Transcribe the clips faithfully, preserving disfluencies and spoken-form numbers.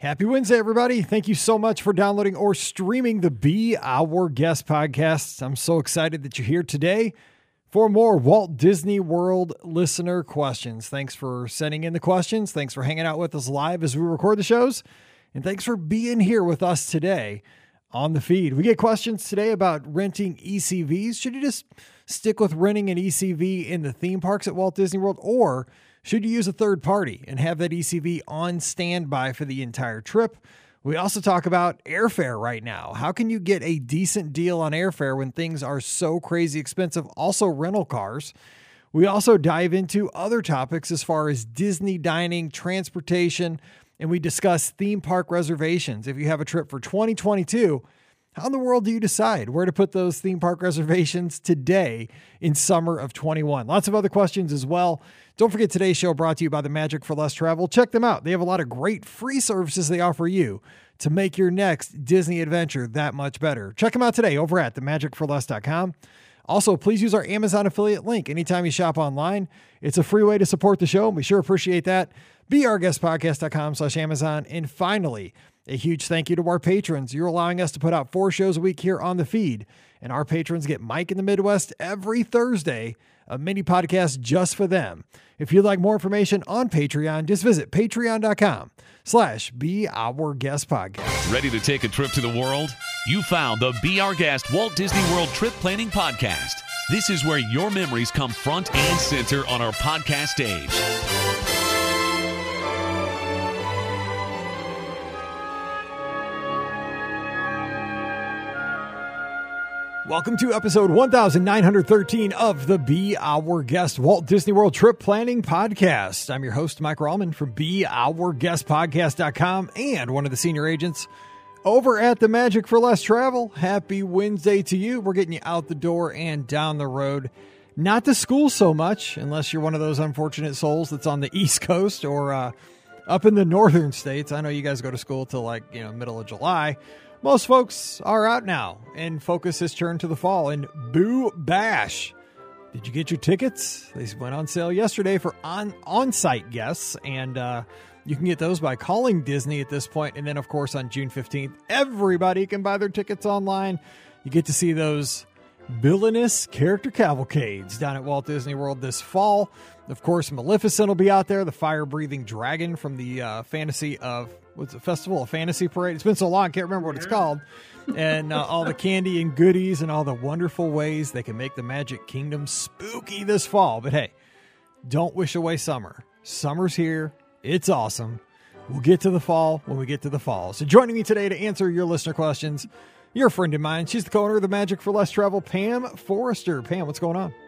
Happy Wednesday, everybody. Thank you so much for downloading or streaming the Be Our Guest podcast. I'm so excited that you're here today for more Walt Disney World listener questions. Thanks for sending in the questions. Thanks for hanging out with us live as we record the shows. And thanks for being here with us today on the feed. We get questions today about renting E C Vs. Should you just stick with renting an E C V in the theme parks at Walt Disney World, or should you use a third party and have that E C V on standby for the entire trip? We also talk about airfare right now. How can you get a decent deal on airfare when things are so crazy expensive? Also, rental cars. We also dive into other topics as far as Disney dining, transportation, and we discuss theme park reservations. If you have a trip for twenty twenty-two, how in the world do you decide where to put those theme park reservations today in summer of twenty-one? Lots of other questions as well. Don't forget, today's show brought to you by the Magic for Less Travel. Check them out. They have a lot of great free services they offer you to make your next Disney adventure that much better. Check them out today over at the magic for less dot com. Also, please use our Amazon affiliate link anytime you shop online. It's a free way to support the show, and we sure appreciate that. be our guest podcast dot com slash Amazon. And finally, a huge thank you to our patrons. You're allowing us to put out four shows a week here on the feed, and our patrons get Mike in the Midwest every Thursday, a mini podcast just for them. If you'd like more information on Patreon, just visit patreon dot com slash Be Our Guest Podcast. Ready to take a trip to the world? You found the Be Our Guest Walt Disney World Trip Planning Podcast. This is where your memories come front and center on our podcast stage. Welcome to episode one thousand nine hundred thirteen of the Be Our Guest Walt Disney World Trip Planning Podcast. I'm your host, Mike Rallman from Be Our Guest Podcast dot com and one of the senior agents over at the Magic for Less Travel. Happy Wednesday to you. We're getting you out the door and down the road. Not to school so much, unless you're one of those unfortunate souls that's on the East Coast or uh, up in the northern states. I know you guys go to school till like, you know, middle of July. Most folks are out now, and focus has turned to the fall. And Boo Bash, did you get your tickets? They went on sale yesterday for on on-site guests, and uh, you can get those by calling Disney at this point. And then, of course, on June fifteenth, everybody can buy their tickets online. You get to see those villainous character cavalcades down at Walt Disney World this fall. Of course, Maleficent will be out there, the fire-breathing dragon from the uh, fantasy of... What's it, Festival of Fantasy Parade? It's been so long, I can't remember what it's called. And uh, all the candy and goodies and all the wonderful ways they can make the Magic Kingdom spooky this fall. But hey, don't wish away summer. Summer's here. It's awesome. We'll get to the fall when we get to the fall. So joining me today to answer your listener questions, your friend of mine, she's the co-owner of the Magic for Less Travel, Pam Forrester. Pam, what's going on?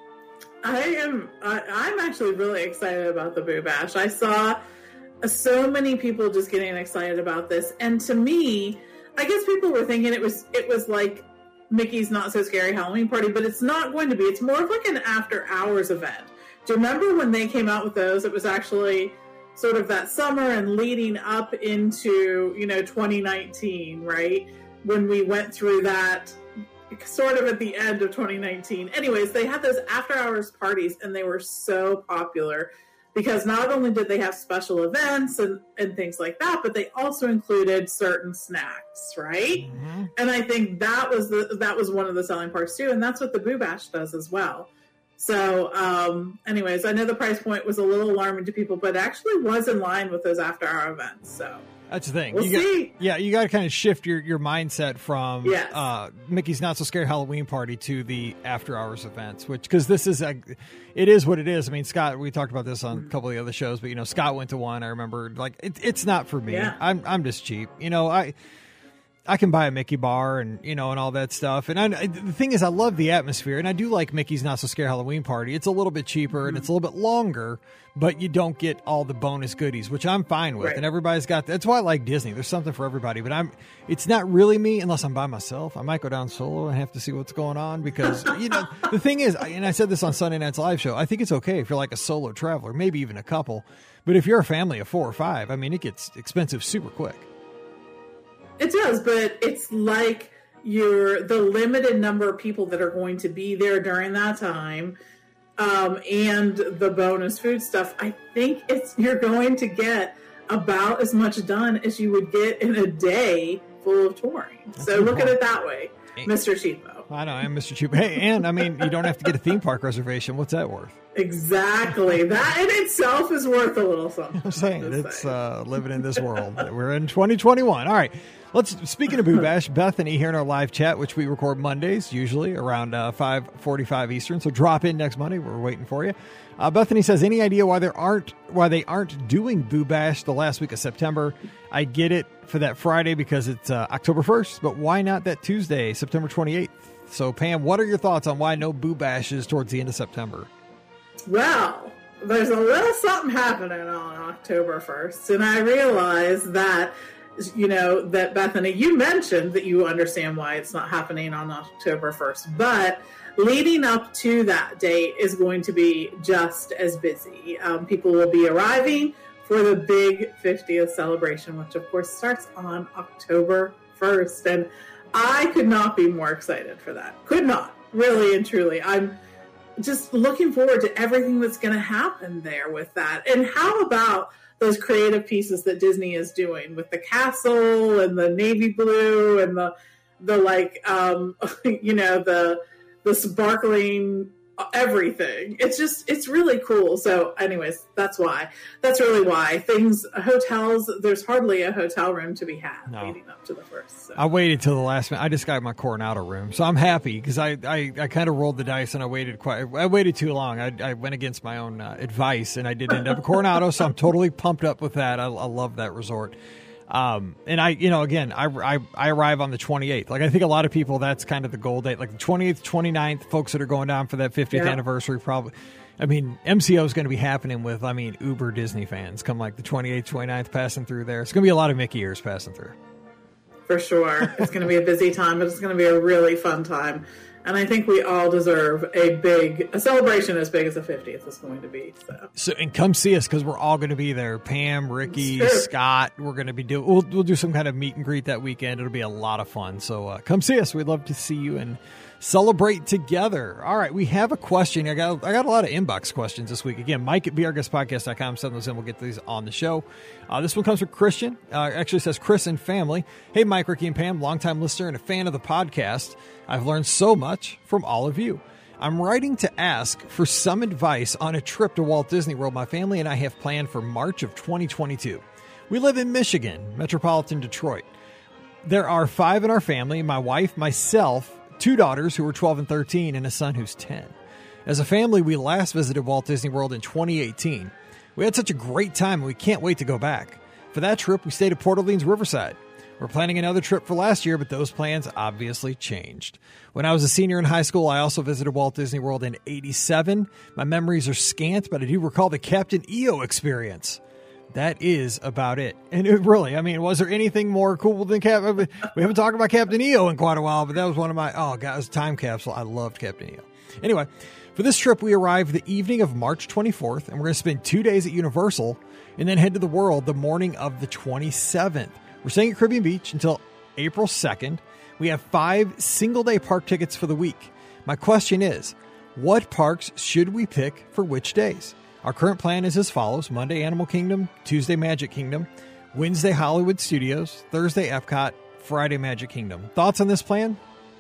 I am, I, I'm actually really excited about the Boo Bash. I saw so many people just getting excited about this, and to me, I guess people were thinking it was it was like Mickey's Not So Scary Halloween Party, but it's not going to be. It's more of like an after hours event. Do you remember when they came out with those? It was actually sort of that summer and leading up into, you know, twenty nineteen, right? When we went through that sort of at the end of twenty nineteen. Anyways, they had those after hours parties, and they were so popular. Because not only did they have special events and, and things like that, but they also included certain snacks, right? Mm-hmm. And I think that was the that was one of the selling parts too, and that's what the Boo Bash does as well. So, um, anyways, I know the price point was a little alarming to people, but it actually was in line with those after-hour events. So that's the thing. We'll you see. Got, yeah, you got to kind of shift your, your mindset from yes. uh, Mickey's Not So Scary Halloween Party to the after-hours events, which because this is a, it is what it is. I mean, Scott, we talked about this on a couple of the other shows, but you know, Scott went to one. I remember, like, it, it's not for me. Yeah. I'm I'm just cheap. You know, I. I can buy a Mickey bar and, you know, and all that stuff. And I, the thing is, I love the atmosphere, and I do like Mickey's Not So Scary Halloween Party. It's a little bit cheaper mm-hmm. and it's a little bit longer, but you don't get all the bonus goodies, which I'm fine with. Right. And everybody's got, that's why I like Disney. There's something for everybody, but I'm, it's not really me unless I'm by myself. I might go down solo and have to see what's going on because, you know, the thing is, and I said this on Sunday Night's live show, I think it's okay if you're like a solo traveler, maybe even a couple, but if you're a family of four or five, I mean, it gets expensive super quick. It does, but it's like you're the limited number of people that are going to be there during that time, um, and the bonus food stuff. I think it's you're going to get about as much done as you would get in a day full of touring. That's so look point. At it that way, Mister Cheapo. I know, I'm Mister Cheapo. Hey, and I mean, you don't have to get a theme park reservation. What's that worth? Exactly. That in itself is worth a little something. I'm saying it's uh, living in this world. We're in twenty twenty-one. All right. Let's. Speaking of Boo Bash, Bethany here in our live chat, which we record Mondays, usually around uh, five forty-five Eastern. So drop in next Monday. We're waiting for you. Uh, Bethany says, any idea why there aren't why they aren't doing Boo Bash the last week of September? I get it for that Friday because it's uh, October first, but why not that Tuesday, September twenty-eighth? So Pam, what are your thoughts on why no Boo Bashes towards the end of September? Well, there's a little something happening on October first, and I realize that, you know, that Bethany, you mentioned that you understand why it's not happening on October first, but leading up to that date is going to be just as busy. Um, people will be arriving for the big fiftieth celebration, which of course starts on October first, and I could not be more excited for that. Could not, really and truly. I'm just looking forward to everything that's going to happen there with that. And how about those creative pieces that Disney is doing with the castle and the navy blue and the, the like, um, you know, the, the sparkling everything. It's just, it's really cool. So anyways, that's why, that's really why things, hotels, there's hardly a hotel room to be had no. leading up to the first. So. I waited till the last minute. I just got my Coronado room. So I'm happy because I, I, I kind of rolled the dice and I waited quite, I waited too long. I, I went against my own uh, advice and I did end up at Coronado. So I'm totally pumped up with that. I, I love that resort. Um, and I, you know, again, I, I, I arrive on the twenty-eighth. Like, I think a lot of people, that's kind of the goal date, like the twenty-eighth, twenty-ninth, folks that are going down for that fiftieth yeah. anniversary, probably. I mean, M C O is going to be happening with, I mean, uber Disney fans come like the twenty-eighth, twenty-ninth passing through there. It's going to be a lot of Mickey ears passing through. For sure. It's going to be a busy time, but it's going to be a really fun time. And I think we all deserve a big, a celebration as big as the fiftieth is going to be. So, so and come see us because we're all going to be there. Pam, Ricky, Scott. We're going to be doing. We'll we'll do some kind of meet and greet that weekend. It'll be a lot of fun. So uh, come see us. We'd love to see you and celebrate together. All right, we have a question. I got I got a lot of inbox questions this week. Again, Mike at be our guest podcast dot com. Send those in. We'll get these on the show. Uh, this one comes from Christian. Uh, actually says Chris and family. Hey, Mike, Ricky, and Pam, longtime listener and a fan of the podcast. I've learned so much from all of you. I'm writing to ask for some advice on a trip to Walt Disney World my family and I have planned for March of twenty twenty-two. We live in Michigan, metropolitan Detroit. There are five in our family, my wife, myself, two daughters who are twelve and thirteen, and a son who's ten. As a family, we last visited Walt Disney World in twenty eighteen. We had such a great time, and we can't wait to go back. For that trip, we stayed at Port Orleans Riverside. We're planning another trip for last year, but those plans obviously changed. When I was a senior in high school, I also visited Walt Disney World in eighty-seven. My memories are scant, but I do recall the Captain E O experience. That is about it. And it really, I mean, was there anything more cool than Captain? We haven't talked about Captain E O in quite a while, but that was one of my, oh, God, it was a time capsule. I loved Captain E O. Anyway, for this trip, we arrived the evening of March twenty-fourth, and we're going to spend two days at Universal and then head to the World the morning of the twenty-seventh. We're staying at Caribbean Beach until April second. We have five single-day park tickets for the week. My question is, what parks should we pick for which days? Our current plan is as follows. Monday, Animal Kingdom. Tuesday, Magic Kingdom. Wednesday, Hollywood Studios. Thursday, Epcot. Friday, Magic Kingdom. Thoughts on this plan?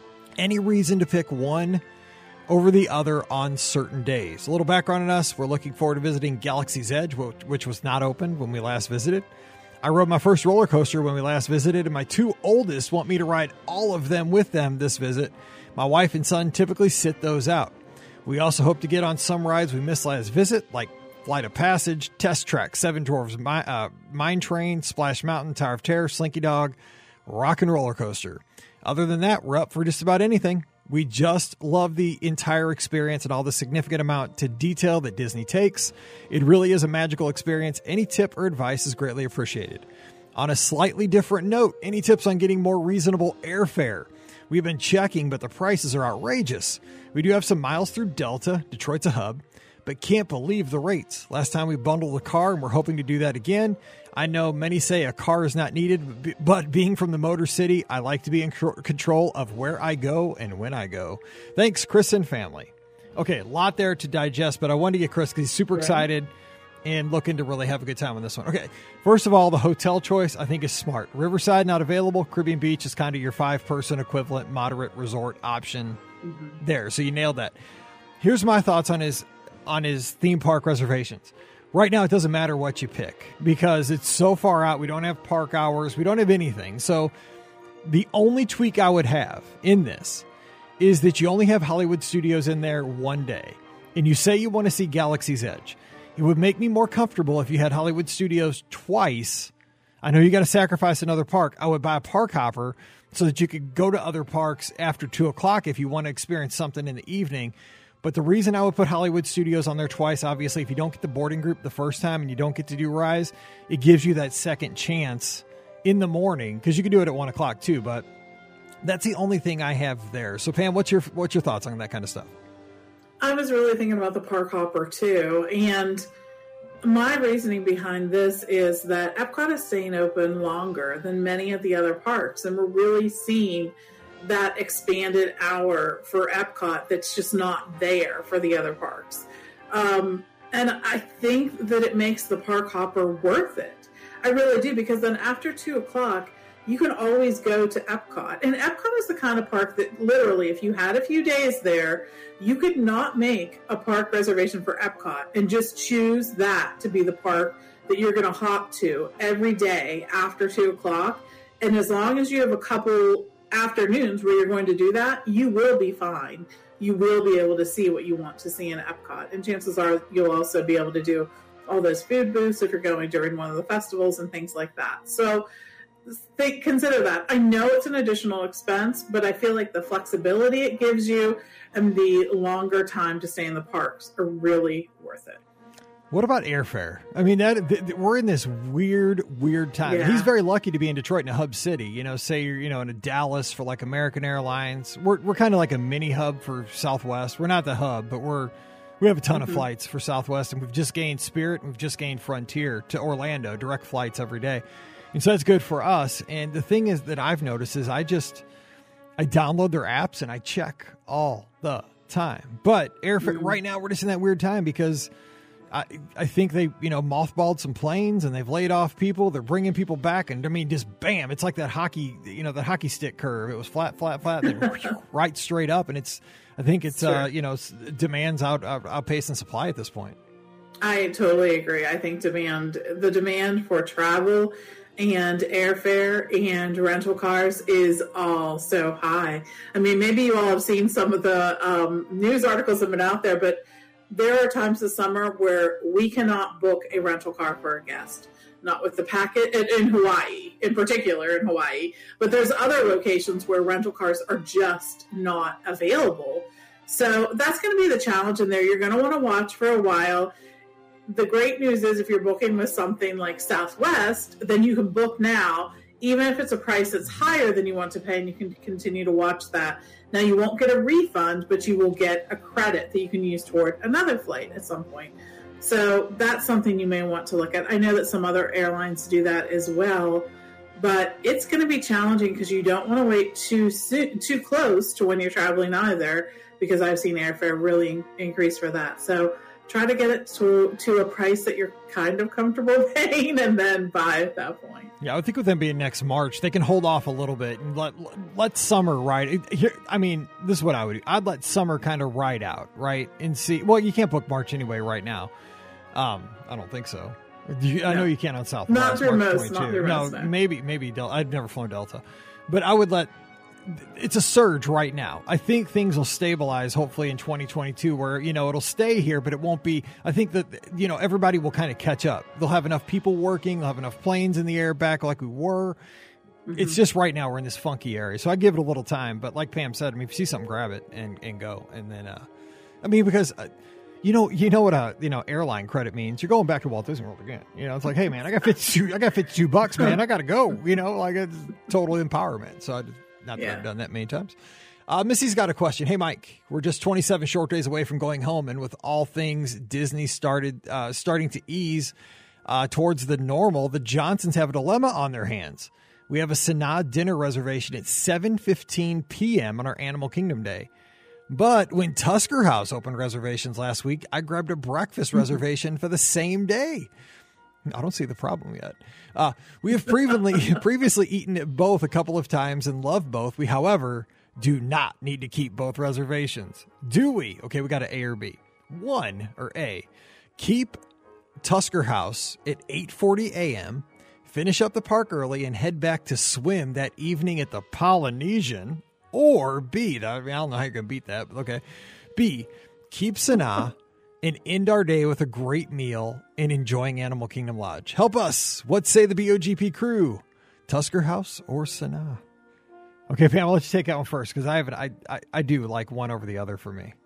Any reason to pick one over the other on certain days? A little background on us. We're looking forward to visiting Galaxy's Edge, which was not open when we last visited. I rode my first roller coaster when we last visited, and my two oldest want me to ride all of them with them this visit. My wife and son typically sit those out. We also hope to get on some rides we missed last visit, like Flight of Passage, Test Track, Seven Dwarfs, Mi- uh, Mine Train, Splash Mountain, Tower of Terror, Slinky Dog, Rock and Roller Coaster. Other than that, we're up for just about anything. We just love the entire experience and all the significant amount to detail that Disney takes. It really is a magical experience. Any tip or advice is greatly appreciated. On a slightly different note, any tips on getting more reasonable airfare? We've been checking, but the prices are outrageous. We do have some miles through Delta, Detroit's a hub, but can't believe the rates. Last time we bundled a car, and we're hoping to do that again. I know many say a car is not needed, but being from the Motor City, I like to be in control of where I go and when I go. Thanks, Chris and family. Okay, a lot there to digest, but I wanted to get Chris because he's super excited. and looking to really have a good time on this one. Okay, first of all, the hotel choice I think is smart. Riverside not available. Caribbean Beach is kind of your five-person equivalent moderate resort option mm-hmm. there. So you nailed that. Here's my thoughts on his on his theme park reservations. Right now, it doesn't matter what you pick because it's so far out. We don't have park hours. We don't have anything. So the only tweak I would have in this is that you only have Hollywood Studios in there one day. And you say you want to see Galaxy's Edge. It would make me more comfortable if you had Hollywood Studios twice. I know you got to sacrifice another park. I would buy a park hopper so that you could go to other parks after two o'clock if you want to experience something in the evening. But the reason I would put Hollywood Studios on there twice, obviously, if you don't get the boarding group the first time and you don't get to do Rise, it gives you that second chance in the morning because you can do it at one o'clock too. But that's the only thing I have there. So Pam, what's your what's your thoughts on that kind of stuff? I was really thinking about the park hopper too, and my reasoning behind this is that Epcot is staying open longer than many of the other parks, and we're really seeing that expanded hour for Epcot that's just not there for the other parks. Um, and I think that it makes the park hopper worth it. I really do, because then after two o'clock, you can always go to Epcot. And Epcot is the kind of park that literally, if you had a few days there, you could not make a park reservation for Epcot and just choose that to be the park that you're going to hop to every day after two o'clock. And as long as you have a couple afternoons where you're going to do that, you will be fine. You will be able to see what you want to see in Epcot. And chances are you'll also be able to do all those food booths if you're going during one of the festivals and things like that. So think, consider that. I know it's an additional expense, but I feel like the flexibility it gives you and the longer time to stay in the parks are really worth it. What about airfare? I mean, that th- th- we're in this weird, weird time. Yeah. He's very lucky to be in Detroit, in a hub city. You know, say you're, you know, in a Dallas for like American Airlines. We're we're kind of like a mini hub for Southwest. We're not the hub, but we're we have a ton mm-hmm. of flights for Southwest, and we've just gained Spirit, and we've just gained Frontier to Orlando, direct flights every day, and so that's good for us. And the thing is that I've noticed is I just I download their apps and I check all the time. But airfare mm-hmm. right now we're just in that weird time because I, I think they, you know, mothballed some planes and they've laid off people. They're bringing people back. And I mean, just bam, it's like that hockey, you know, that hockey stick curve. It was flat, flat, flat, then right straight up. And it's, I think it's, sure. uh, you know, demand's out, out, outpacing supply at this point. I totally agree. I think demand, the demand for travel and airfare and rental cars is all so high. I mean, maybe you all have seen some of the um, news articles that have been out there, but there are times this summer where we cannot book a rental car for a guest, not with the packet in Hawaii, in particular in Hawaii, but there's other locations where rental cars are just not available. So that's going to be the challenge in there. You're going to want to watch for a while. The great news is if you're booking with something like Southwest, then you can book now, even if it's a price that's higher than you want to pay, and you can continue to watch that. Now, you won't get a refund, but you will get a credit that you can use toward another flight at some point. So that's something you may want to look at. I know that some other airlines do that as well, but it's going to be challenging because you don't want to wait too soon, too close to when you're traveling either, because I've seen airfare really increase for that. So try to get it to to a price that you're kind of comfortable paying and then buy at that point. Yeah, I would think with them being next March, they can hold off a little bit and let let summer ride. Here, I mean, this is what I would do. I'd let summer kind of ride out, right? And see. Well, you can't book March anyway right now. Um, I don't think so. You, no. I know you can't on Southwest. Not through most. Not through no, most. No, maybe maybe Delta. I've never flown Delta, but I would let. It's a surge right now. I think things will stabilize hopefully in twenty twenty-two where, you know, it'll stay here, but it won't be. I think that, you know, everybody will kind of catch up. They'll have enough people working. They'll have enough planes in the air back like we were. Mm-hmm. It's just right now we're in this funky area. So I give it a little time. But like Pam said, I mean, if you see something, grab it and, and go. And then, uh, I mean, because, uh, you know, you know what a, you know, airline credit means. You're going back to Walt Disney World again. You know, it's like, hey, man, I got fifty-two, I got fifty-two bucks, man. I got to go. You know, like it's total empowerment. So I just, Not that yeah. I've done that many times. Uh, Missy's got a question. Hey, Mike, we're just twenty-seven short days away from going home. And with all things Disney started uh, starting to ease uh, towards the normal, the Johnsons have a dilemma on their hands. We have a Sanaa dinner reservation at seven fifteen p.m. on our Animal Kingdom day. But when Tusker House opened reservations last week, I grabbed a breakfast reservation for the same day. I don't see the problem yet. Uh, we have previously previously eaten at both a couple of times and loved both. We, however, do not need to keep both reservations. Do we? Okay, we got an A or B. One, or A, keep Tusker House at eight forty a.m., finish up the park early, and head back to swim that evening at the Polynesian. Or B, I, mean, I don't know how you're going to beat that, but okay. B, keep Sanaa and end our day with a great meal and enjoying Animal Kingdom Lodge. Help us. What say the B O G P crew? Tusker House or Sanaa? Okay, Pam, I'll let you take that one first because I have I, I I do like one over the other for me.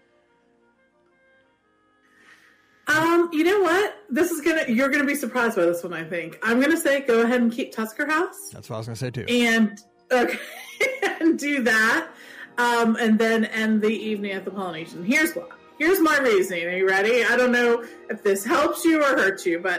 Um, you know what? This is gonna you're gonna be surprised by this one, I think. I'm gonna say go ahead and keep Tusker House. That's what I was gonna say too. And okay, and do that. Um, and then end the evening at the Polynesian. Here's why. Here's my reasoning. Are you ready? I don't know if this helps you or hurts you, but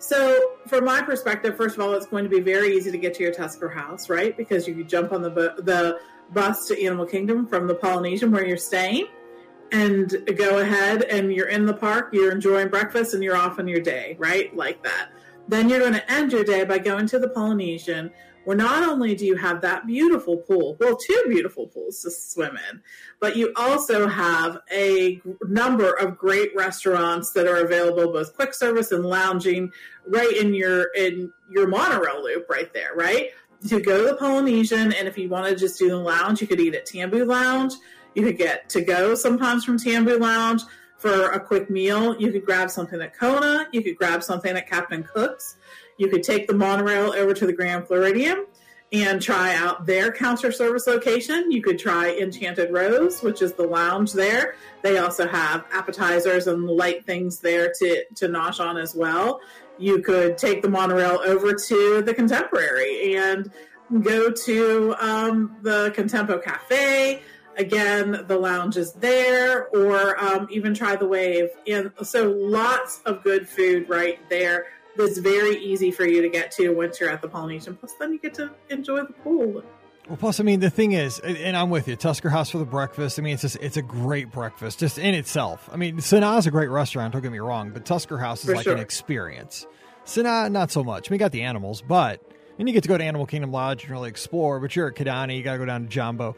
so from my perspective, first of all, it's going to be very easy to get to your Tusker House, right? Because you can jump on the bu- the bus to Animal Kingdom from the Polynesian where you're staying and go ahead and you're in the park, you're enjoying breakfast and you're off on your day, right? Like that. Then you're going to end your day by going to the Polynesian, where not only do you have that beautiful pool, well, two beautiful pools to swim in, but you also have a number of great restaurants that are available, both quick service and lounging, right in your in your monorail loop right there, right? You go to the Polynesian, and if you want to just do the lounge, you could eat at Tambu Lounge. You could get to go sometimes from Tambu Lounge for a quick meal. You could grab something at Kona. You could grab something at Captain Cook's. You could take the monorail over to the Grand Floridian and try out their counter service location. You could try Enchanted Rose, which is the lounge there. They also have appetizers and light things there to, to nosh on as well. You could take the monorail over to the Contemporary and go to um, the Contempo Cafe. Again, the lounge is there, or um, even try the Wave. And so lots of good food right there. That's very easy for you to get to once you're at the Polynesian. Plus, then you get to enjoy the pool. Well, plus, I mean, the thing is, and I'm with you, Tusker House for the breakfast. I mean, it's just, it's a great breakfast just in itself. I mean, Sanaa is a great restaurant, don't get me wrong, but Tusker House is for like sure. an experience. Sanaa, not so much. I mean, you got the animals, but and you get to go to Animal Kingdom Lodge and really explore, but you're at Kidani, you got to go down to Jambo.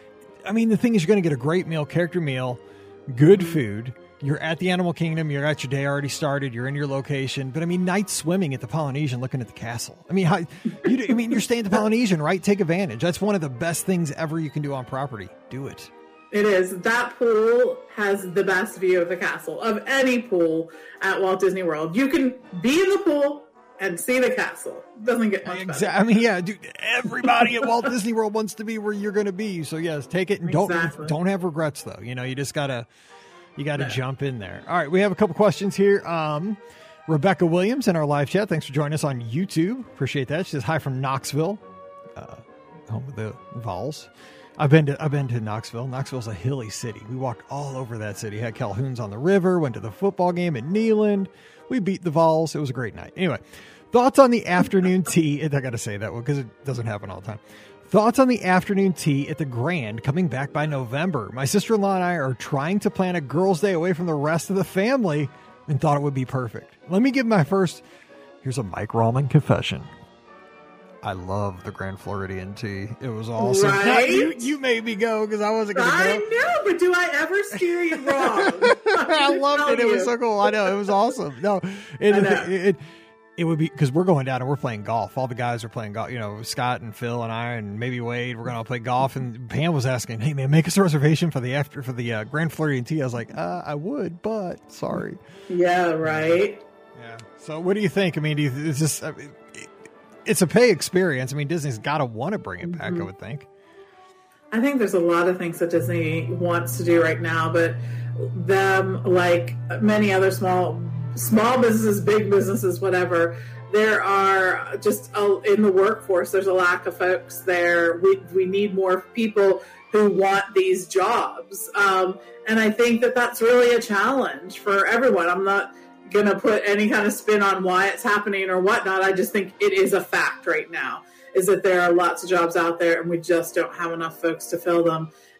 I mean, the thing is, you're going to get a great meal, character meal, good food. You're at the Animal Kingdom. You're at your day already started. You're in your location. But I mean, night swimming at the Polynesian, looking at the castle. I mean, how, you, I mean, you're staying at the Polynesian, right? Take advantage. That's one of the best things ever you can do on property. Do it. It is. That pool has the best view of the castle of any pool at Walt Disney World. You can be in the pool and see the castle. Doesn't get much Exactly. better. I mean, yeah, dude. Everybody at Walt Disney World wants to be where you're going to be. So yes, take it and Exactly. don't don't have regrets though. You know, you just gotta. You got to No. jump in there. All right, we have a couple questions here. Um, Rebecca Williams in our live chat. Thanks for joining us on YouTube. Appreciate that. She says hi from Knoxville, uh, home of the Vols. I've been to I've been to Knoxville. Knoxville's a hilly city. We walked all over that city. Had Calhoun's on the river. Went to the football game at Neyland. We beat the Vols. It was a great night. Anyway, thoughts on the afternoon tea? I got to say that one because it doesn't happen all the time. Thoughts on the afternoon tea at the Grand coming back by November. My sister-in-law and I are trying to plan a girls' day away from the rest of the family and thought it would be perfect. Let me give my first, here's a Mike Rallman confession. I love the Grand Floridian tea. It was awesome. Right? You, you made me go because I wasn't going to go. I know, but do I ever steer you wrong? I loved it. It was so cool. I know. It was awesome. No, it, I know. it, it, it would be because we're going down and we're playing golf. All the guys are playing golf. You know, Scott and Phil and I and maybe Wade. We're going to play golf. And Pam was asking, "Hey man, make us a reservation for the after for the uh, Grand Floridian tea." I was like, uh, "I would, but sorry." Yeah, right. Yeah. So, what do you think? I mean, do you, it's just I mean, it, it's a pay experience. I mean, Disney's got to want to bring it back. Mm-hmm. I would think. I think there's a lot of things that Disney wants to do right now, but them, like many other small small businesses, big businesses, whatever, there are just a, in the workforce, there's a lack of folks there. We we need more people who want these jobs. Um, and I think that that's really a challenge for everyone. I'm not going to put any kind of spin on why it's happening or whatnot. I just think it is a fact right now, is that there are lots of jobs out there and we just don't have enough folks to fill them.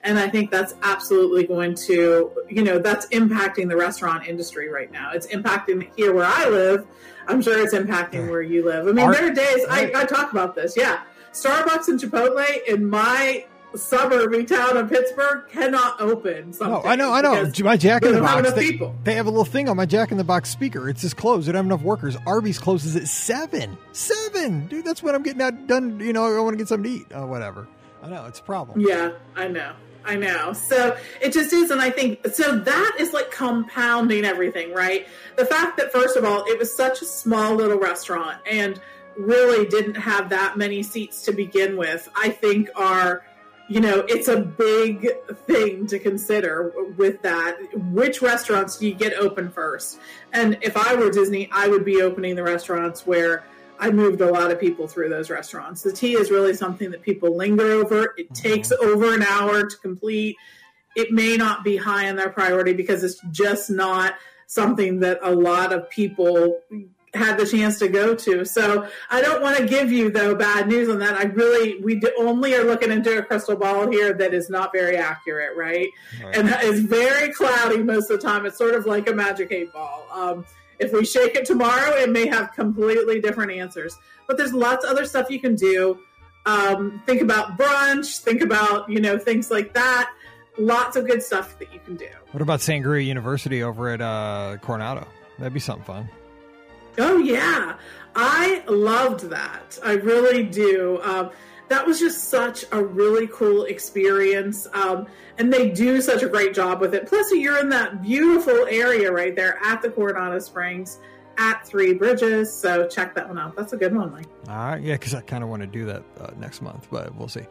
And I think that's absolutely going to, you know, that's impacting the restaurant industry right now. It's impacting here where I live. I'm sure it's impacting where you live. I mean, Art, there are days, I, right. I talk about this, yeah. Starbucks and Chipotle in my suburban town of Pittsburgh cannot open. No, I know, I know. My Jack in the Box, they, people. they have a little thing on my Jack in the Box speaker. It's just closed. They don't have enough workers. Arby's closes at seven. Seven, dude. That's when I'm getting out done. You know, I want to get something to eat or whatever. I know it's a problem. Yeah, I know. I know. So it just is. And I think, so that is like compounding everything, right? The fact that, first of all, it was such a small little restaurant and really didn't have that many seats to begin with, I think are, you know, it's a big thing to consider with that. Which restaurants do you get open first? And if I were Disney, I would be opening the restaurants where I moved a lot of people through those restaurants. The tea is really something that people linger over. It takes over an hour to complete. It may not be high on their priority because it's just not something that a lot of people had the chance to go to. So I don't want to give you, though, bad news on that. I really, we only are looking into a crystal ball here that is not very accurate, right? right. And is very cloudy most of the time. It's sort of like a magic eight ball. Um, if we shake it tomorrow, it may have completely different answers. But there's lots of other stuff you can do. Um, think about brunch. Think about, you know, things like that. Lots of good stuff that you can do. What about Sangria University over at uh, Coronado? That'd be something fun. Oh, yeah. I loved that. I really do. Um, that was just such a really cool experience. Um, and they do such a great job with it. Plus, you're in that beautiful area right there at the Coronado Springs at Three Bridges. So check that one out. That's a good one, Mike. All right. Yeah, because I kind of want to do that uh, next month, but we'll see.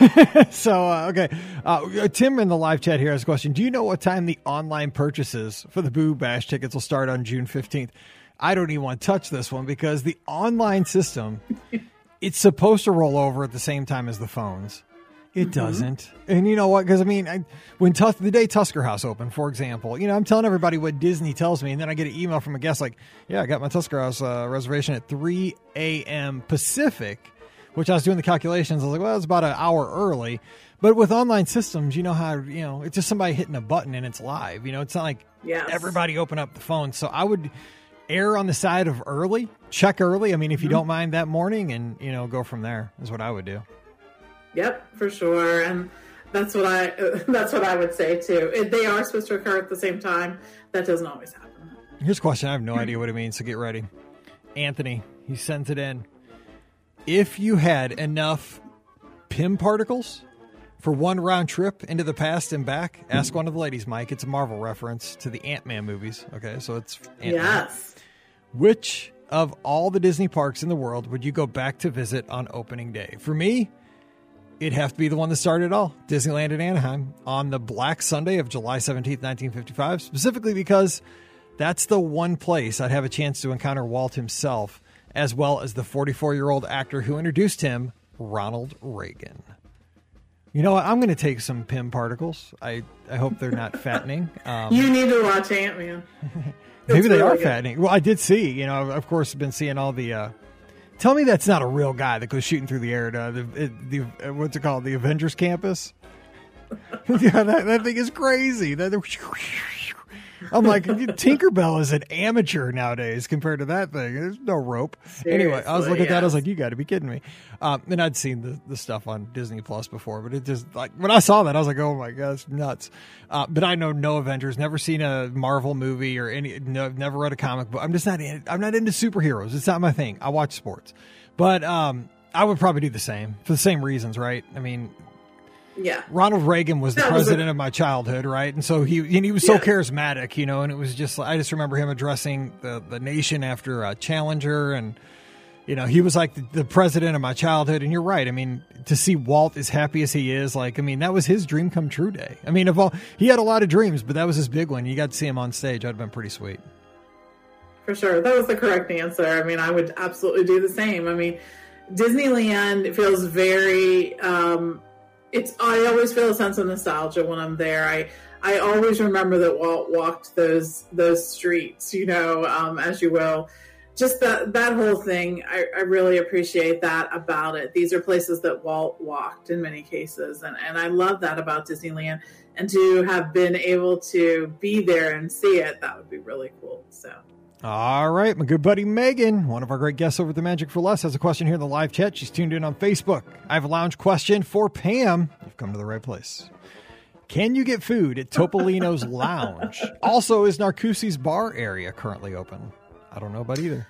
so, uh, okay. Uh, Tim in the live chat here has a question. Do you know what time the online purchases for the Boo Bash tickets will start on June fifteenth? I don't even want to touch this one because the online system, it's supposed to roll over at the same time as the phones. It mm-hmm. doesn't. And you know what? Because, I mean, I, when Tus- the day Tusker House opened, for example, you know, I'm telling everybody what Disney tells me, and then I get an email from a guest like, yeah, I got my Tusker House uh, reservation at three a.m. Pacific, which I was doing the calculations. I was like, well, it's about an hour early. But with online systems, you know how, you know, it's just somebody hitting a button and it's live. You know, it's not like yes. everybody open up the phone. So I would err on the side of early, check early. I mean, if you mm-hmm. don't mind that morning, and, you know, go from there is what I would do. Yep, for sure. And that's what I, uh, that's what I would say too. If they are supposed to occur at the same time. That doesn't always happen. Here's a question. I have no idea what it means, so get ready. Anthony, he sent it in. If you had enough P I M particles for one round trip into the past and back, ask one of the ladies, Mike. It's a Marvel reference to the Ant-Man movies. Okay, so it's Ant-Man. Yes. Which of all the Disney parks in the world would you go back to visit on opening day? For me, it'd have to be the one that started it all, Disneyland in Anaheim, on the Black Sunday of July seventeenth, nineteen fifty-five, specifically because that's the one place I'd have a chance to encounter Walt himself, as well as the forty-four-year-old actor who introduced him, Ronald Reagan. You know what? I'm going to take some P I M particles. I, I hope they're not fattening. Um, you need to watch Ant-Man. Maybe they really are good. fattening. Well, I did see, you know, of course, been seeing all the... Uh, tell me that's not a real guy that goes shooting through the air to the, the, the what's it called? The Avengers campus? yeah, that, that thing is crazy. That, I'm like, Tinkerbell is an amateur nowadays compared to that thing. There's no rope. Seriously, anyway, I was looking yes. at that. I was like, you got to be kidding me. Um, and I'd seen the, the stuff on Disney Plus before, but it just like when I saw that, I was like, oh my God, it's nuts. Uh, but I know no Avengers, never seen a Marvel movie or any, no, never read a comic book. I'm just not in, I'm not into superheroes. It's not my thing. I watch sports, but um, I would probably do the same for the same reasons, right? I mean, yeah. Ronald Reagan was the that president was a- of my childhood, right? And so he and he was so Yeah. charismatic, you know, and it was just, I just remember him addressing the, the nation after uh, Challenger, and, you know, he was like the, the president of my childhood. And you're right. I mean, to see Walt as happy as he is, like, I mean, that was his dream come true day. I mean, of all, he had a lot of dreams, but that was his big one. You got to see him on stage. That'd have been pretty sweet. For sure. That was the correct answer. I mean, I would absolutely do the same. I mean, Disneyland feels very, um, it's, I always feel a sense of nostalgia when I'm there. I, I always remember that Walt walked those, those streets, you know, um, as you will. just that that whole thing, I, I really appreciate that about it. These are places that Walt walked in many cases, and, and I love that about Disneyland. And to have been able to be there and see it, that would be really cool. So, all right, my good buddy Megan, one of our great guests over at the Magic for Less, has a question here in the live chat. She's tuned in on Facebook. I have a lounge question for Pam. You've come to the right place. Can you get food at Topolino's Lounge? Also, is Narcoossee's bar area currently open? I don't know about either.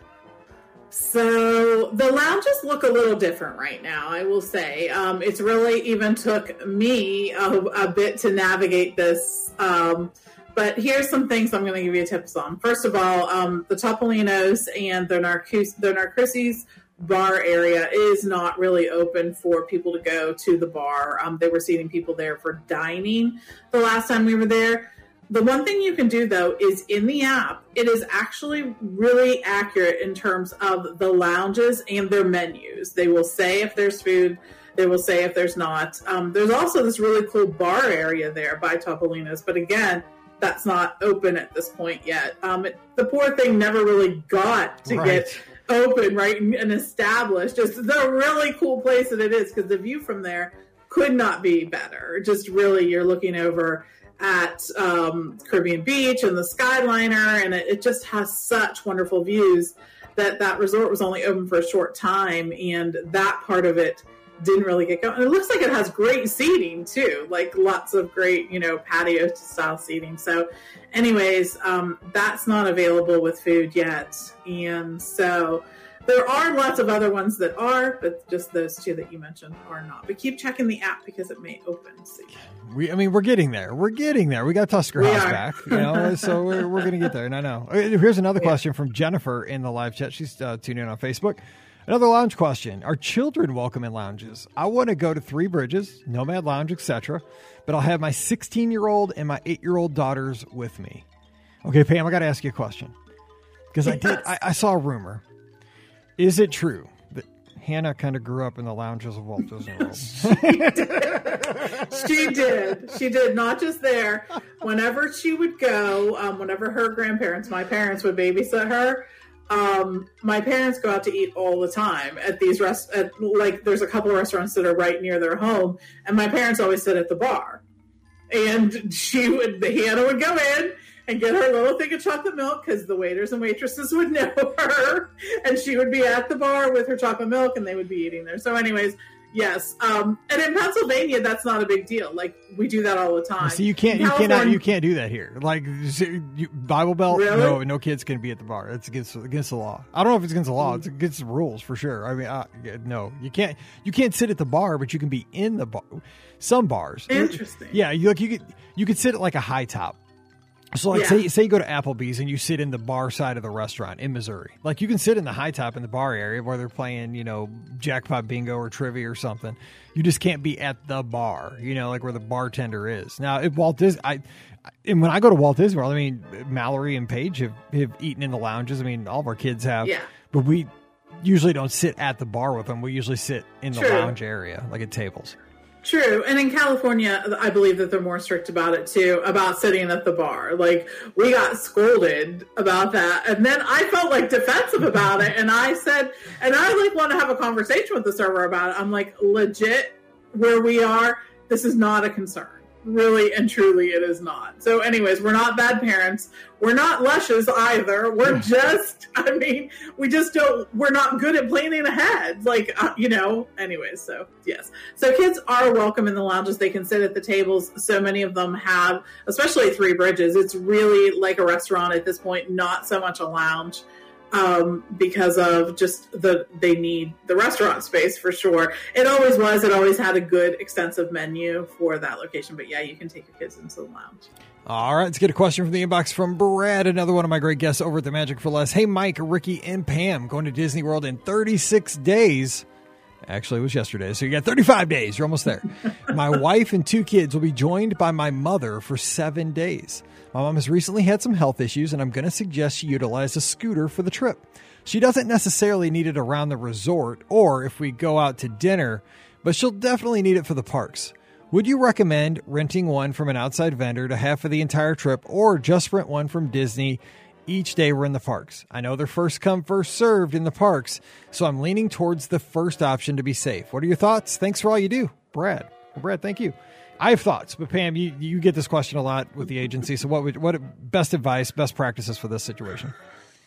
So the lounges look a little different right now, I will say. Um, it's really even took me a, a bit to navigate this. Um, but here's some things I'm going to give you tips on. First of all, um, the Topolino's and the Narcoossee's, the Narcoossee's bar area is not really open for people to go to the bar. Um, they were seating people there for dining the last time we were there. The one thing you can do, though, is in the app, it is actually really accurate in terms of the lounges and their menus. They will say if there's food, they will say if there's not. Um, there's also this really cool bar area there by Topolino's, but again, that's not open at this point yet. Um, it, the poor thing never really got to right. get open, right, and, and established. Just the really cool place that it is, because the view from there could not be better. Just really, you're looking over at um, Caribbean Beach and the Skyliner, and it, it just has such wonderful views that that resort was only open for a short time, and that part of it didn't really get going. And it looks like it has great seating too, like lots of great, you know, patio style seating. So anyways, um, that's not available with food yet. And so there are lots of other ones that are, but just those two that you mentioned are not. But keep checking the app because it may open soon. We, I mean, we're getting there. We're getting there. We got Tusker we House are. back, you know, so we're, we're going to get there. And I know. Here's another yeah. question from Jennifer in the live chat. She's uh, tuned in on Facebook. Another lounge question. Are children welcome in lounges? I want to go to Three Bridges, Nomad Lounge, et cetera, but I'll have my sixteen-year-old and my eight-year-old daughters with me. Okay, Pam, I got to ask you a question. Because yes. I did. I, I saw a rumor. Is it true that Hannah kind of grew up in the lounges of Walt Disney World? she did. She did. She did. Not just there. Whenever she would go, um, whenever her grandparents, my parents, would babysit her, um, my parents go out to eat all the time at these rest. At, like, there's a couple of restaurants that are right near their home, and my parents always sit at the bar. And she would, Hannah would go in and get her little thing of chocolate milk because the waiters and waitresses would know her, and she would be at the bar with her chocolate milk, and they would be eating there. So anyways, yes. Um, and in Pennsylvania, that's not a big deal. Like, we do that all the time. So you can't, you cannot, you can't do that here. Like, you, Bible Belt, really? no, no kids can be at the bar. It's against against the law. I don't know if it's against the law. It's against the rules for sure. I mean, uh, no, you can't. You can't sit at the bar, but you can be in the bar. Some bars, interesting. Yeah, you like you could you could sit at like a high top. So, like, yeah. say say you go to Applebee's and you sit in the bar side of the restaurant in Missouri. Like, you can sit in the high top in the bar area where they're playing, you know, jackpot bingo or trivia or something. You just can't be at the bar, you know, like where the bartender is. Now, if Walt Disney, I, and when I go to Walt Disney World, I mean, Mallory and Paige have, have eaten in the lounges. I mean, all of our kids have. Yeah. But we usually don't sit at the bar with them. We usually sit in the True. lounge area, like at tables. True. And in California, I believe that they're more strict about it too, about sitting at the bar. Like, we got scolded about that. And then I felt like defensive about it. And I said, and I like want to have a conversation with the server about it. I'm like, legit, where we are, this is not a concern. Really and truly, it is not. So anyways, we're not bad parents. We're not lushes either. We're just, I mean, we just don't, we're not good at planning ahead. Like, uh, you know, anyways, so yes. So kids are welcome in the lounges. They can sit at the tables. So many of them have, especially Three Bridges. It's really like a restaurant at this point, not so much a lounge. Um, because of just the, they need the restaurant space for sure. It always was, it always had a good extensive menu for that location, but yeah, you can take your kids into the lounge. All right, let's get a question from the inbox from Brad, another one of my great guests over at the Magic for Less. Hey, Mike, Ricky, and Pam, going to Disney World in thirty-six days. Actually, it was yesterday, so you got thirty-five days. You're almost there. My wife and two kids will be joined by my mother for seven days. My mom has recently had some health issues, and I'm going to suggest she utilize a scooter for the trip. She doesn't necessarily need it around the resort or if we go out to dinner, but she'll definitely need it for the parks. Would you recommend renting one from an outside vendor to have for the entire trip, or just rent one from Disney each day we're in the parks. I know they're first come, first served in the parks, so I'm leaning towards the first option to be safe. What are your thoughts? Thanks for all you do, Brad. Well, Brad, thank you. I have thoughts, but Pam, you, you get this question a lot with the agency. So what would, what best advice, best practices for this situation?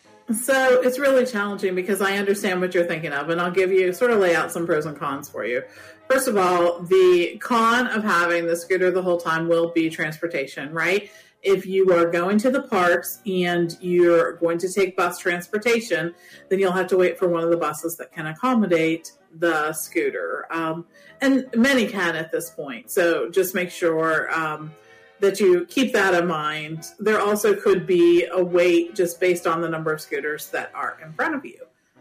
So it's really challenging because I understand what you're thinking of, and I'll give you sort of lay out some pros and cons for you. First of all, the con of having the scooter the whole time will be transportation, right? If you are going to the parks and you're going to take bus transportation, then you'll have to wait for one of the buses that can accommodate the scooter. Um, and many can at this point. So just make sure um, that you keep that in mind. There also could be a wait just based on the number of scooters that are in front of you.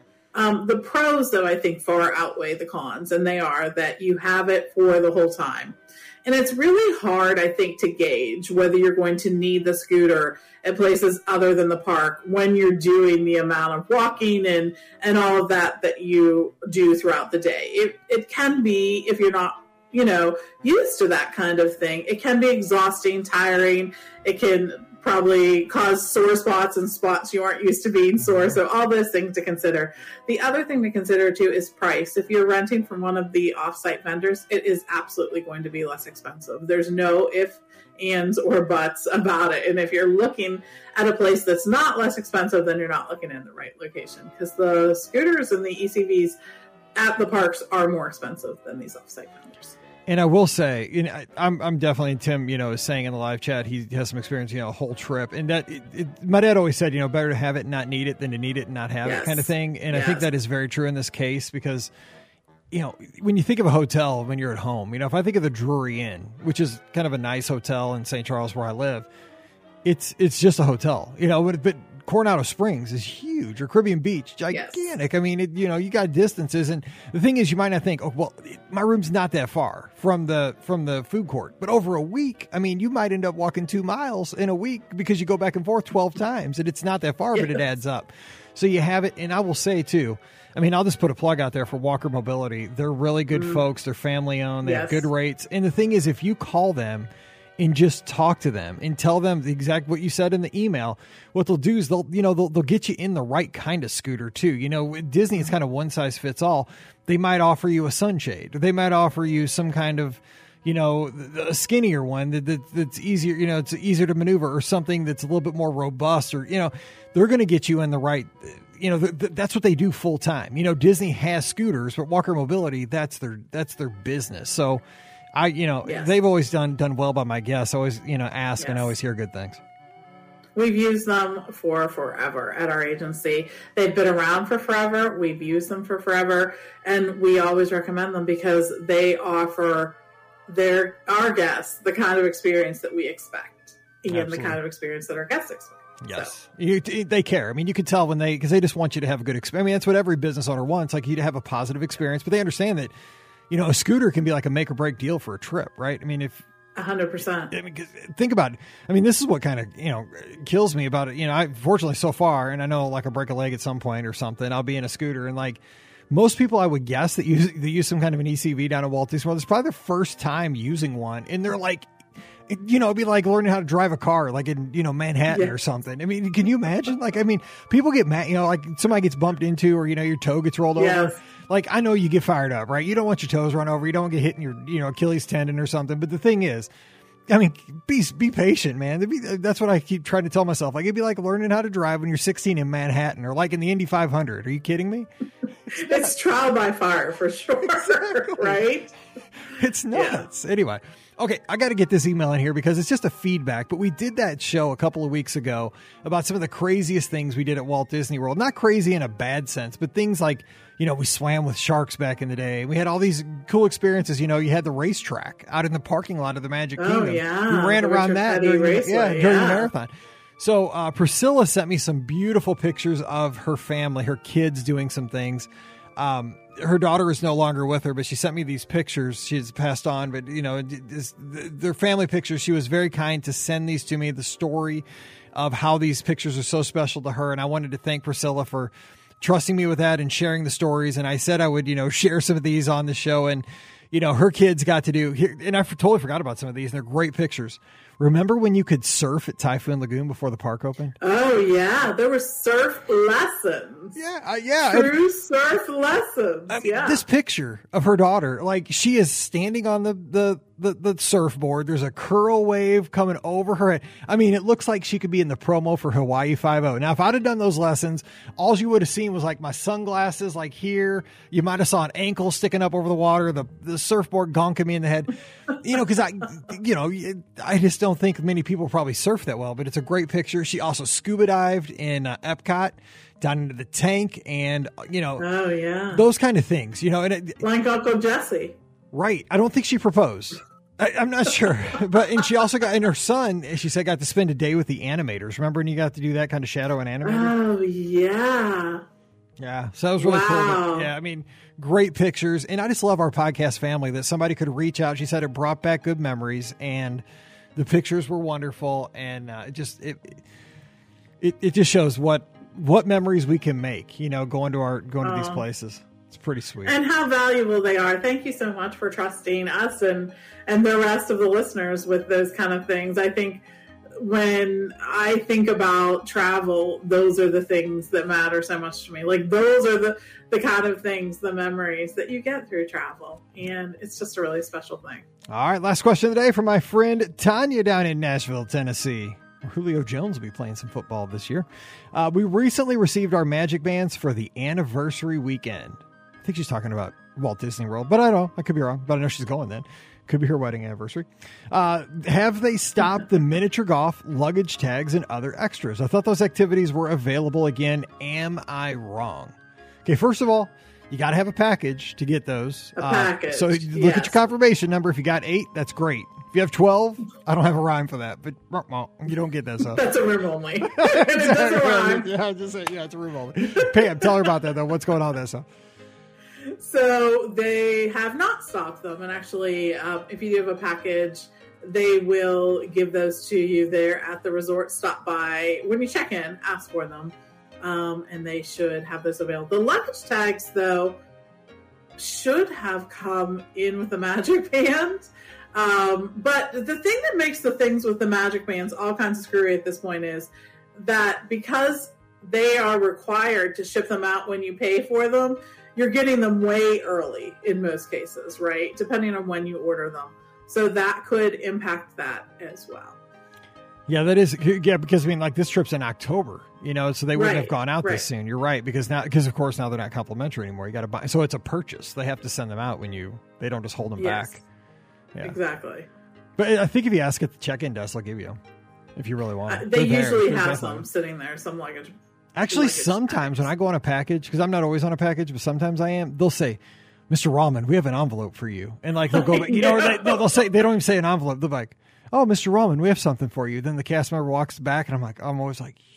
Um, the pros, though, I think far outweigh the cons, and they are that you have it for the whole time. And it's really hard, I think, to gauge whether you're going to need the scooter at places other than the park when you're doing the amount of walking and, and all of that that you do throughout the day. It, it can be, if you're not, you know, used to that kind of thing, it can be exhausting, tiring. It can probably cause sore spots and spots you aren't used to being sore. So all those things to consider. The other thing to consider too is price. If you're renting from one of the off-site vendors, it is absolutely going to be less expensive. There's no ifs, ands, or buts about it. And if you're looking at a place that's not less expensive, then you're not looking in the right location, because the scooters and the E C Vs at the parks are more expensive than these off-site vendors. And I will say, you know, I'm I'm definitely, Tim, you know, is saying in the live chat, he has some experience, you know, a whole trip. And that, it, it, my dad always said, you know, better to have it and not need it than to need it and not have yes. it kind of thing. And yes. I think that is very true in this case because, you know, when you think of a hotel when you're at home, you know, if I think of the Drury Inn, which is kind of a nice hotel in Saint Charles where I live, it's it's just a hotel, you know, but, but Coronado Springs is huge, or Caribbean Beach, gigantic. Yes. I mean, it, you know, you got distances, and the thing is, you might not think, oh, well, it, my room's not that far from the from the food court, but over a week, I mean, you might end up walking two miles in a week because you go back and forth twelve times, and it's not that far, yes. but it adds up. So you have it, and I will say too, I mean, I'll just put a plug out there for Walker Mobility. They're really good mm. folks. They're family owned. They yes. have good rates, and the thing is, if you call them and just talk to them and tell them the exact what you said in the email, what they'll do is they'll, you know, they'll, they'll get you in the right kind of scooter too. You know, with Disney, it's kind of one size fits all. They might offer you a sunshade, or they might offer you some kind of, you know, a skinnier one that, that that's easier, you know, it's easier to maneuver, or something that's a little bit more robust, or, you know, they're going to get you in the right, you know, th- th- that's what they do full time. You know, Disney has scooters, but Walker Mobility, that's their, that's their business. So, I, you know, yes. they've always done done well by my guests. I always, you know, ask yes. and I always hear good things. We've used them for forever at our agency. They've been around for forever. We've used them for forever. And we always recommend them because they offer their our guests the kind of experience that we expect. And Absolutely. the kind of experience that our guests expect. Yes. So. You, they care. I mean, you can tell when they, because they just want you to have a good experience. I mean, that's what every business owner wants, like you to have a positive experience, but they understand that, you know, a scooter can be like a make or break deal for a trip, right? I mean, if a hundred percent. I mean, think about it. I mean, this is what kind of, you know, kills me about it. You know, I fortunately so far, and I know like I break a leg at some point or something, I'll be in a scooter, and like most people I would guess that use that use some kind of an E C V down at Walt Disney World, it's probably their first time using one, and they're like, you know, it'd be like learning how to drive a car, like in, you know, Manhattan yeah. or something. I mean, can you imagine? Like, I mean, people get mad, you know, like somebody gets bumped into, or, you know, your toe gets rolled yes. over. Like, I know you get fired up, right? You don't want your toes run over. You don't want to get hit in your, you know, Achilles tendon or something. But the thing is, I mean, be be patient, man. Be, that's what I keep trying to tell myself. Like, it'd be like learning how to drive when you're sixteen in Manhattan, or like in the Indy five hundred. Are you kidding me? It's, it's trial by fire for sure, exactly. Right? It's nuts. Yeah. Anyway. Okay, I got to get this email in here because it's just a feedback, but we did that show a couple of weeks ago about some of the craziest things we did at Walt Disney World. Not crazy in a bad sense, but things like, you know, we swam with sharks back in the day. We had all these cool experiences. You know, you had the racetrack out in the parking lot of the Magic oh, Kingdom. Yeah. We ran the around Richard that Petty during, Raceway, yeah, yeah. during the marathon. So uh, Priscilla sent me some beautiful pictures of her family, her kids doing some things. Um, her daughter is no longer with her, but she sent me these pictures. She's passed on, but you know, this, they're family pictures. She was very kind to send these to me, the story of how these pictures are so special to her. And I wanted to thank Priscilla for trusting me with that and sharing the stories. And I said I would, you know, share some of these on the show. And, you know, her kids got to do here, and I totally forgot about some of these, and they're great pictures. Remember when you could surf at Typhoon Lagoon before the park opened? Oh yeah, there were surf lessons. Yeah, uh, yeah, true and, surf lessons. I mean, yeah, this picture of her daughter, like she is standing on the, the the the surfboard. There's a curl wave coming over her head. I mean, it looks like she could be in the promo for Hawaii Five-O. Now, if I'd have done those lessons, all you would have seen was like my sunglasses, like here. You might have saw an ankle sticking up over the water, the the surfboard gonking me in the head. You know, because I, you know, I just don't think many people probably surf that well. But it's a great picture. She also scuba dived in uh, Epcot, down into the tank, and you know, oh yeah, those kind of things. You know, and it, like Uncle Jesse. Right. I don't think she proposed. I, I'm not sure. But, and she also got, and her son, she said, got to spend a day with the animators. Remember when you got to do that kind of shadow and animators? Oh, yeah. Yeah. So that was really wow. cool. But, yeah. I mean, great pictures. And I just love our podcast family that somebody could reach out. She said it brought back good memories, and the pictures were wonderful. And uh, it just, it, it, it just shows what, what memories we can make, you know, going to our, going to oh. these places. It's pretty sweet. And how valuable they are. Thank you so much for trusting us and, and the rest of the listeners with those kind of things. I think when I think about travel, those are the things that matter so much to me. Like those are the, the kind of things, the memories that you get through travel. And it's just a really special thing. All right. Last question of the day from my friend Tanya down in Nashville, Tennessee. Julio Jones will be playing some football this year. Uh, we recently received our Magic Bands for the anniversary weekend. I think she's talking about Walt Disney World, but I don't know. I could be wrong, but I know she's going then. Could be her wedding anniversary. Uh, have they stopped the miniature golf, luggage tags, and other extras? I thought those activities were available again. Am I wrong? Okay, first of all, you got to have a package to get those. A uh, package. So look yes. at your confirmation number. If you got eight, that's great. If you have twelve, I don't have a rhyme for that, but you don't get that stuff. That's a room only. It doesn't rhyme. Yeah, just say, yeah, it's a room only. Pam, tell her about that, though. What's going on there, so? So they have not stopped them. And actually, um, if you do have a package, they will give those to you there at the resort. Stop by when you check in, ask for them. Um, and they should have those available. The luggage tags, though, should have come in with the Magic Band. Um, but the thing that makes the things with the Magic Bands all kinds of screwy at this point is that because they are required to ship them out when you pay for them, you're getting them way early in most cases, right? Depending on when you order them. So that could impact that as well. Yeah, that is. Yeah, because I mean, like this trip's in October, you know, so they wouldn't right, have gone out right. this soon. You're right, because now, because of course now they're not complimentary anymore. You got to buy, so it's a purchase. They have to send them out when you. They don't just hold them yes, back. Yeah. Exactly. But I think if you ask at the check-in desk, they'll give you them if you really want. Uh, them. they They're usually there. have some sitting there, some luggage. Actually, luggage sometimes tags. when I go on a package, because I'm not always on a package, but sometimes I am, they'll say, Mister Rahman, we have an envelope for you. And like, they'll go, you know, or they, no, they'll say, they don't even say an envelope. They're like, oh, Mister Rahman, we have something for you. Then the cast member walks back and I'm like, I'm always like,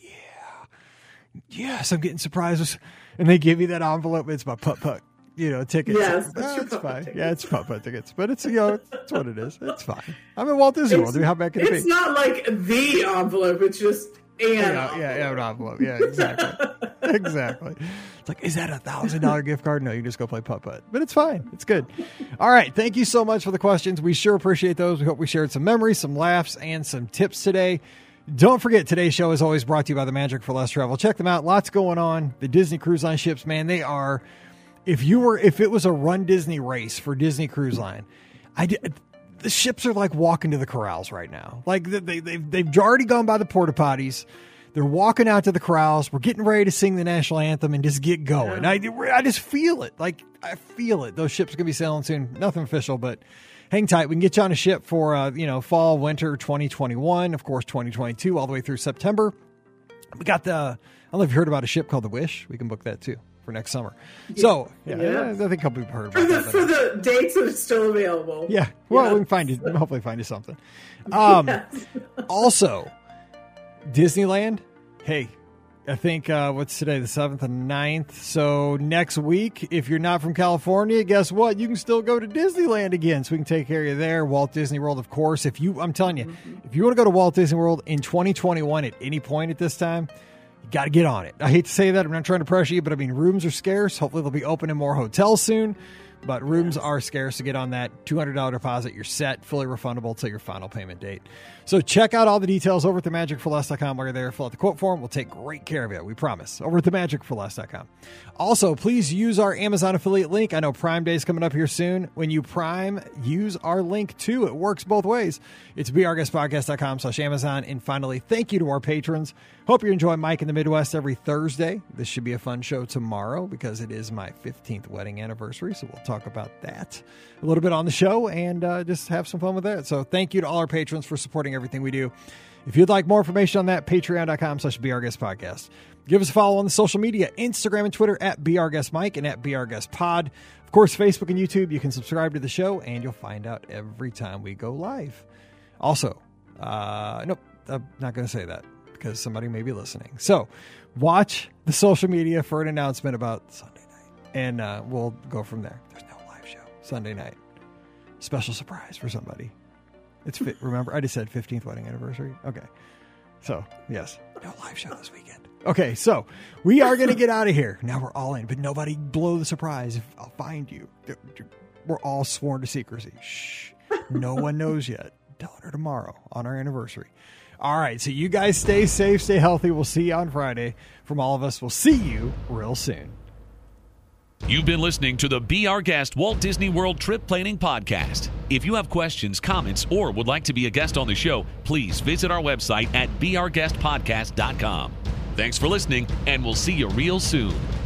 yeah, yes, I'm getting surprises. And they give me that envelope. It's my putt-putt, you know, tickets. Yes, oh, your it's putt-putt fine. tickets. Yeah, it's putt-putt tickets. But it's, you know, it's what it is. It's fine. I'm at Walt Disney World. I mean, how bad can it be? It's not like the envelope. It's just an Yeah, envelope. yeah, yeah, an envelope. Yeah, exactly. exactly. It's like, is that a thousand dollar gift card? No, you just go play putt putt. But it's fine. It's good. All right. Thank you so much for the questions. We sure appreciate those. We hope we shared some memories, some laughs, and some tips today. Don't forget, today's show is always brought to you by the Magic for Less Travel. Check them out. Lots going on. The Disney Cruise Line ships, man, they are. If you were, if it was a Run Disney race for Disney Cruise Line, I did. The ships are like walking to the corrals right now. Like they, they, they've already gone by the porta potties. They're walking out to the corrals. We're getting ready to sing the national anthem and just get going. I, I just feel it. Like, I feel it. Those ships are going to be sailing soon. Nothing official, but hang tight. We can get you on a ship for, uh, you know, fall, winter twenty twenty-one, of course, twenty twenty-two, all the way through September. We got the, I don't know if you heard about a ship called the Wish. We can book that too for next summer. So, yeah, Yeah. I think a couple people heard For about the, that. for the dates that are still available. Yeah. Well, Yes. we can find you, hopefully find you something. Um, Yes. Also, Disneyland. Hey, I think, uh, what's today, the seventh and ninth? So next week, if you're not from California, guess what? You can still go to Disneyland again. So we can take care of you there. Walt Disney World, of course. If you, I'm telling you, mm-hmm. if you want to go to Walt Disney World in twenty twenty-one at any point at this time, you got to get on it. I hate to say that. I'm not trying to pressure you, but I mean, rooms are scarce. Hopefully they'll be opening more hotels soon. But rooms are scarce, to get on that two hundred dollars deposit. You're set, fully refundable till your final payment date. So check out all the details over at the magic for less dot com. While you're there, fill out the quote form. We'll take great care of you. We promise. Over at the magic for less dot com. Also, please use our Amazon affiliate link. I know Prime Day is coming up here soon. When you Prime, use our link too. It works both ways. It's be our guest podcast dot com slash Amazon. And finally, thank you to our patrons. Hope you enjoy Mike in the Midwest every Thursday. This should be a fun show tomorrow because it is my fifteenth wedding anniversary. So we'll talk about that a little bit on the show and uh, just have some fun with that. So thank you to all our patrons for supporting everything we do. If you'd like more information on that, patreon dot com slash Be Our Guest Podcast. Give us a follow on the social media, Instagram and Twitter at Be Our Guest Mike and at Be Our Guest Pod. Of course, Facebook and YouTube, you can subscribe to the show and you'll find out every time we go live. Also, uh, nope, I'm not going to say that because somebody may be listening. So watch the social media for an announcement about Sunday night and uh, we'll go from there. There's no live show Sunday night. Special surprise for somebody. It's fit. Remember, I just said fifteenth wedding anniversary. Okay. So, yes, no live show this weekend. Okay, so we are going to get out of here. Now we're all in, but nobody blow the surprise. If I'll find you. We're all sworn to secrecy. Shh. No one knows yet. Telling her tomorrow on our anniversary. All right, so you guys stay safe, stay healthy. We'll see you on Friday. From all of us, we'll see you real soon. You've been listening to the Be Our Guest Walt Disney World Trip Planning Podcast. If you have questions, comments, or would like to be a guest on the show, please visit our website at be our guest podcast dot com. Thanks for listening, and we'll see you real soon.